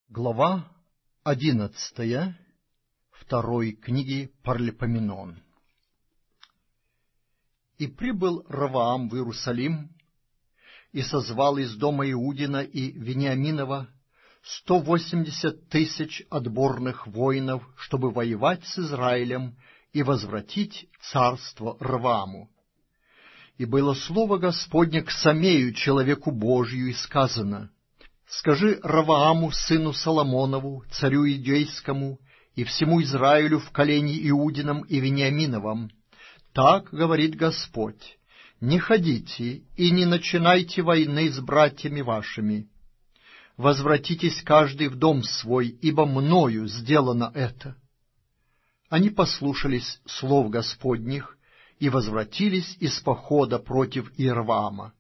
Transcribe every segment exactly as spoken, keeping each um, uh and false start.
Глава одиннадцатая второй книги Паралипоменон. И прибыл Ровоам в Иерусалим, и созвал из дома Иудина и Вениаминова сто восемьдесят тысяч отборных воинов, чтобы воевать с Израилем и возвратить царство Ровоаму. И было слово Господне к Самею, человеку Божию, и сказано: «Скажи Ровоаму, сыну Соломонову, царю Иудейскому, и всему Израилю в колене Иудином и Вениаминовом: так говорит Господь: не ходите и не начинайте войны с братьями вашими. Возвратитесь каждый в дом свой, ибо мною сделано это». Они послушались слов Господних и возвратились из похода против Иерваама.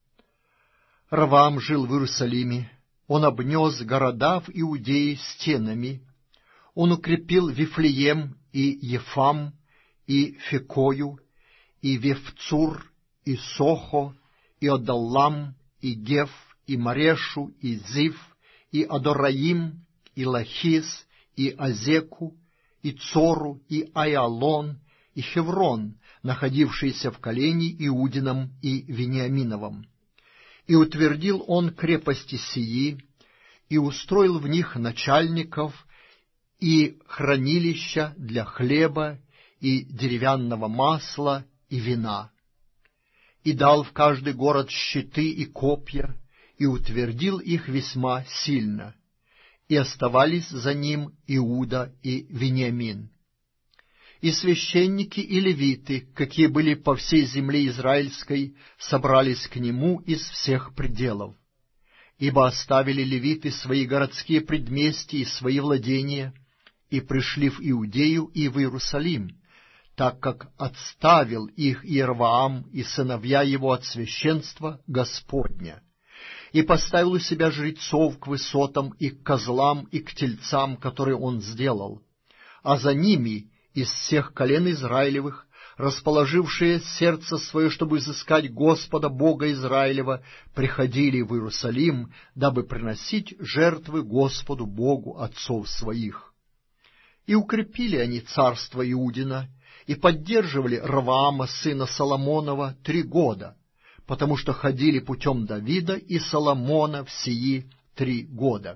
Ровоам жил в Иерусалиме. Он обнес города в Иудее стенами. Он укрепил Вифлеем и Ефам, и Фекою, и Вевцур, и Сохо, и Одаллам, и Геф, и Марешу, и Зив, и Адораим, и Лахис, и Азеку, и Цору, и Айалон, и Хеврон, находившиеся в колене Иудином и Вениаминовом. И утвердил он крепости сии, и устроил в них начальников, и хранилища для хлеба, и деревянного масла, и вина. И дал в каждый город щиты и копья, и утвердил их весьма сильно. И оставались за ним Иуда и Вениамин. И священники и левиты, какие были по всей земле израильской, собрались к нему из всех пределов. Ибо оставили левиты свои городские предместья и свои владения, и пришли в Иудею и в Иерусалим, так как отставил их Иерваам и сыновья его от священства Господня, и поставил у себя жрецов к высотам и к козлам и к тельцам, которые он сделал, а за ними из всех колен Израилевых, расположившие сердце свое, чтобы изыскать Господа Бога Израилева, приходили в Иерусалим, дабы приносить жертвы Господу Богу отцов своих. И укрепили они царство Иудина, и поддерживали Ровоама, сына Соломонова, три года, потому что ходили путем Давида и Соломона в сии три года.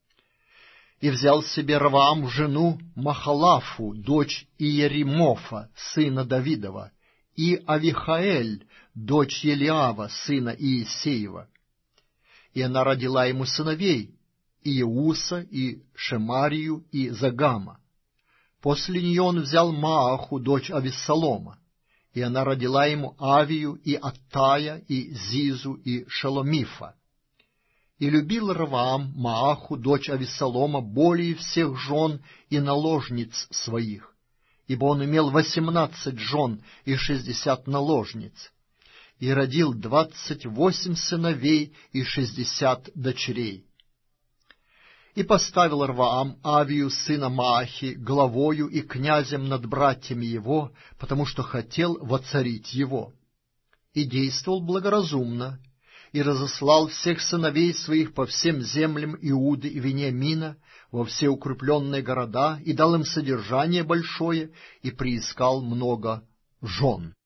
И взял себе Ровоам в жену Махалафу, дочь Иеримофа, сына Давидова, и Авихаэль, дочь Елиава, сына Иисеева. И она родила ему сыновей Иеуса, и Шемарию, и Загама. После нее он взял Мааху, дочь Авессалома, и она родила ему Авию, и Аттая, и Зизу, и Шеломифа. И любил Ровоам Мааху, дочь Авессалома, более всех жен и наложниц своих, ибо он имел восемнадцать жен и шестьдесят наложниц, и родил двадцать восемь сыновей и шестьдесят дочерей. И поставил Ровоам Авию, сына Маахи, главою и князем над братьями его, потому что хотел воцарить его. И действовал благоразумно, и разослал всех сыновей своих по всем землям Иуды и Вениамина, во все укрепленные города, и дал им содержание большое, и приискал много жен.